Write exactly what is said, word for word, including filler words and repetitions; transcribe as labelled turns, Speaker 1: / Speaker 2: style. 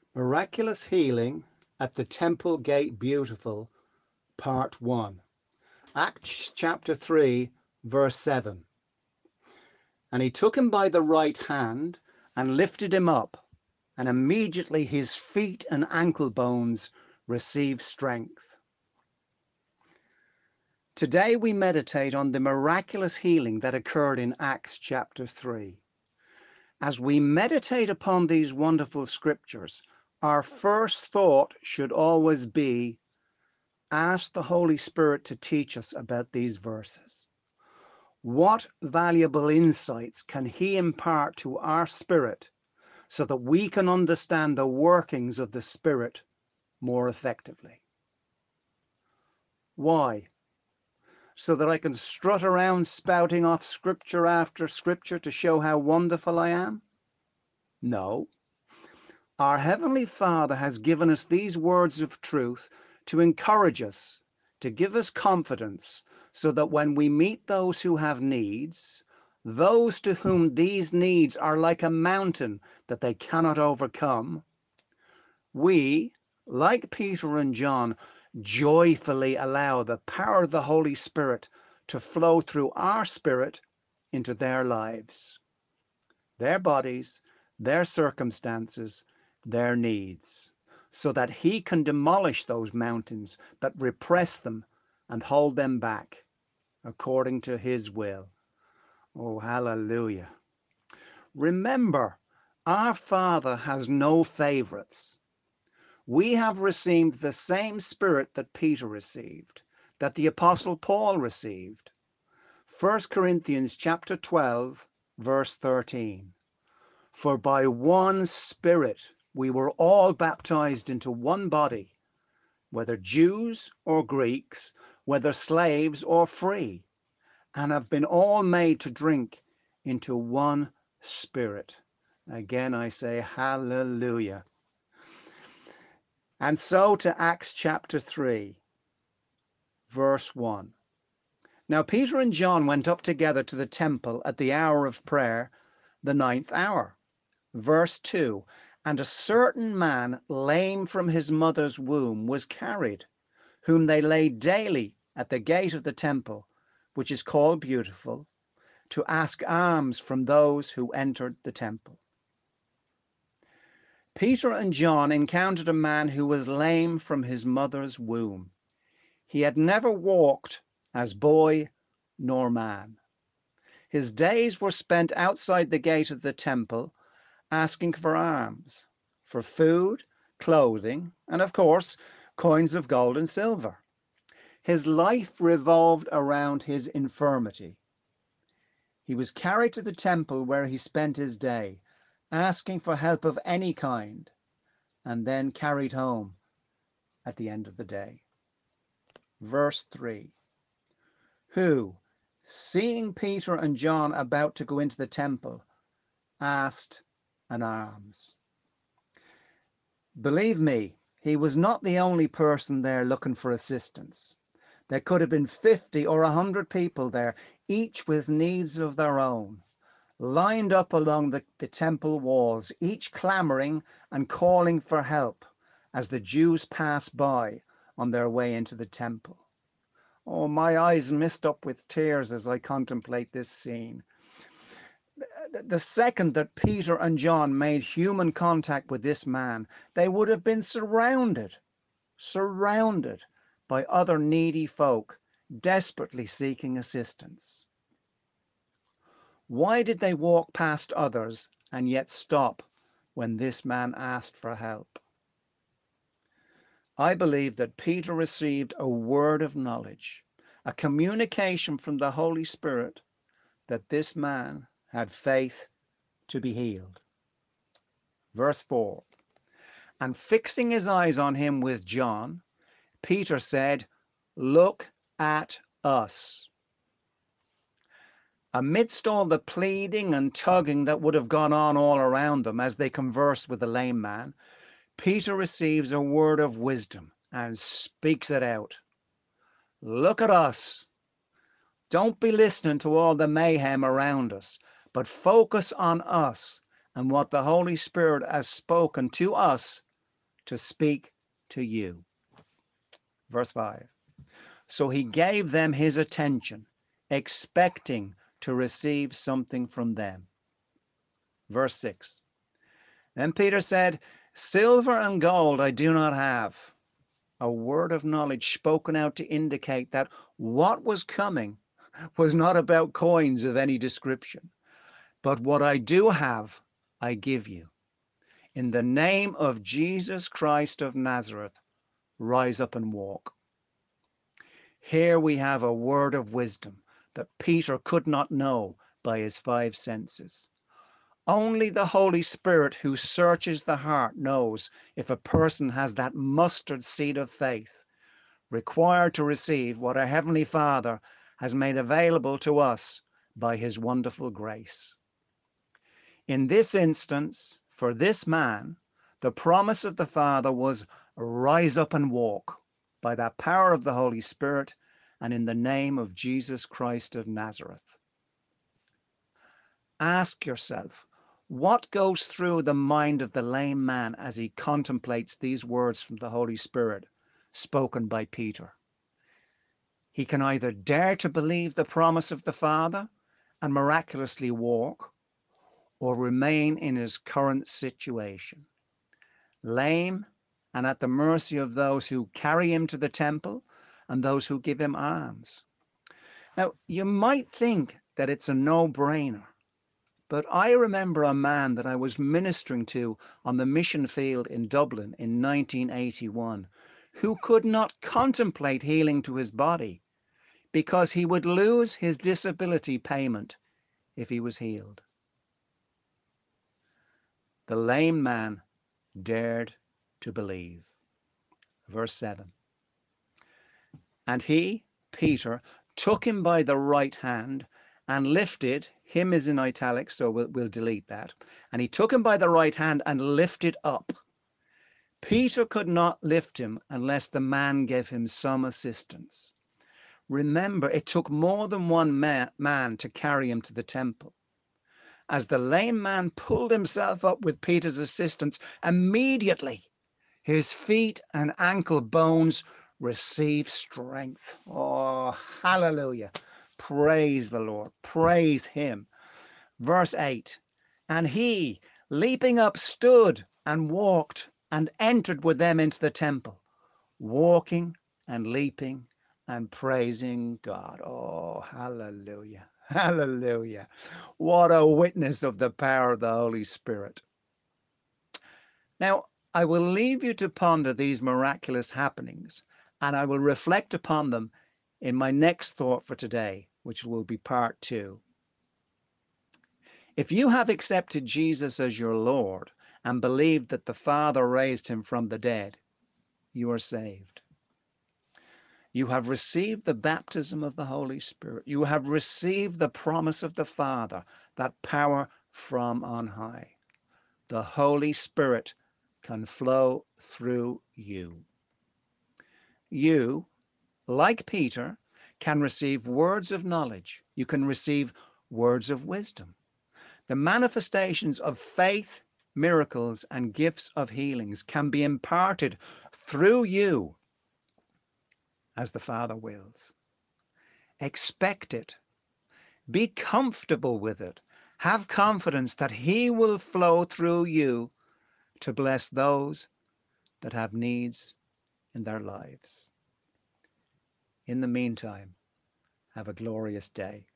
Speaker 1: Miraculous Healing at the Temple Gate Beautiful, Part one. Acts chapter three, verse seven. And he took him by the right hand and lifted him up, and immediately his feet and ankle bones received strength. Today we meditate on the miraculous healing that occurred in Acts chapter three. As we meditate upon these wonderful scriptures, our first thought should always be, ask the Holy Spirit to teach us about these verses. What valuable insights can He impart to our spirit so that we can understand the workings of the Spirit more effectively? Why? So that I can strut around spouting off scripture after scripture to show how wonderful I am? No. Our Heavenly Father has given us these words of truth to encourage us, to give us confidence, so that when we meet those who have needs, those to whom these needs are like a mountain that they cannot overcome, we, like Peter and John, joyfully allow the power of the Holy Spirit to flow through our spirit into their lives, their bodies, their circumstances, their needs, so that He can demolish those mountains that repress them and hold them back according to His will. Oh, hallelujah. Remember, our Father has no favorites. We have received the same Spirit that Peter received, that the Apostle Paul received. First Corinthians chapter twelve, verse thirteen. For by one Spirit we were all baptized into one body, whether Jews or Greeks, whether slaves or free, and have been all made to drink into one Spirit. Again I say hallelujah. And so to Acts chapter three, verse one. Now Peter and John went up together to the temple at the hour of prayer, the ninth hour. Verse two, and a certain man lame from his mother's womb was carried, whom they laid daily at the gate of the temple, which is called Beautiful, to ask alms from those who entered the temple. Peter and John encountered a man who was lame from his mother's womb. He had never walked as boy nor man. His days were spent outside the gate of the temple, asking for alms, for food, clothing, and of course, coins of gold and silver. His life revolved around his infirmity. He was carried to the temple where he spent his day, asking for help of any kind, and then carried home at the end of the day. Verse three, who, seeing Peter and John about to go into the temple, asked an alms. Believe me, he was not the only person there looking for assistance. There could have been fifty or a hundred people there, each with needs of their own, lined up along the, the temple walls, each clamoring and calling for help as the Jews passed by on their way into the temple. Oh, my eyes mist up with tears as I contemplate this scene. The second that Peter and John made human contact with this man, they would have been surrounded, surrounded by other needy folk desperately seeking assistance. Why did they walk past others and yet stop when this man asked for help? I believe that Peter received a word of knowledge, a communication from the Holy Spirit that this man had faith to be healed. Verse four, and fixing his eyes on him with John, Peter said, look at us. Amidst all the pleading and tugging that would have gone on all around them as they conversed with the lame man, Peter receives a word of wisdom and speaks it out. Look at us. Don't be listening to all the mayhem around us, but focus on us and what the Holy Spirit has spoken to us to speak to you. Verse five. So he gave them his attention, expecting to receive something from them. Verse six. Then Peter said, silver and gold I do not have. A word of knowledge spoken out to indicate that what was coming was not about coins of any description. But what I do have, I give you. In the name of Jesus Christ of Nazareth, rise up and walk. Here we have a word of wisdom that Peter could not know by his five senses. Only the Holy Spirit, who searches the heart, knows if a person has that mustard seed of faith required to receive what our Heavenly Father has made available to us by his wonderful grace. In this instance, for this man, the promise of the Father was rise up and walk by the power of the Holy Spirit and in the name of Jesus Christ of Nazareth. Ask yourself, what goes through the mind of the lame man as he contemplates these words from the Holy Spirit spoken by Peter? He can either dare to believe the promise of the Father and miraculously walk, or remain in his current situation, lame and at the mercy of those who carry him to the temple and those who give him alms. Now, you might think that it's a no-brainer, but I remember a man that I was ministering to on the mission field in Dublin in nineteen eighty-one who could not contemplate healing to his body because he would lose his disability payment if he was healed. The lame man dared to believe. Verse seven. And he, Peter, took him by the right hand and lifted, him is in italics, so we'll, we'll delete that. And he took him by the right hand and lifted up. Peter could not lift him unless the man gave him some assistance. Remember, it took more than one man, man to carry him to the temple. As the lame man pulled himself up with Peter's assistance, immediately his feet and ankle bones received strength. Oh, hallelujah. Praise the Lord. Praise him. Verse eight. And he, leaping up, stood and walked and entered with them into the temple, walking and leaping and praising God. Oh, hallelujah. Hallelujah. What a witness of the power of the Holy Spirit. Now, I will leave you to ponder these miraculous happenings, and I will reflect upon them in my next thought for today, which will be part two. If you have accepted Jesus as your Lord and believed that the Father raised him from the dead, you are saved. You have received the baptism of the Holy Spirit. You have received the promise of the Father, that power from on high. The Holy Spirit can flow through you. You, like Peter, can receive words of knowledge. You can receive words of wisdom. The manifestations of faith, miracles, and gifts of healings can be imparted through you as the Father wills. Expect it. Be comfortable with it. Have confidence that he will flow through you to bless those that have needs in their lives. In the meantime, have a glorious day.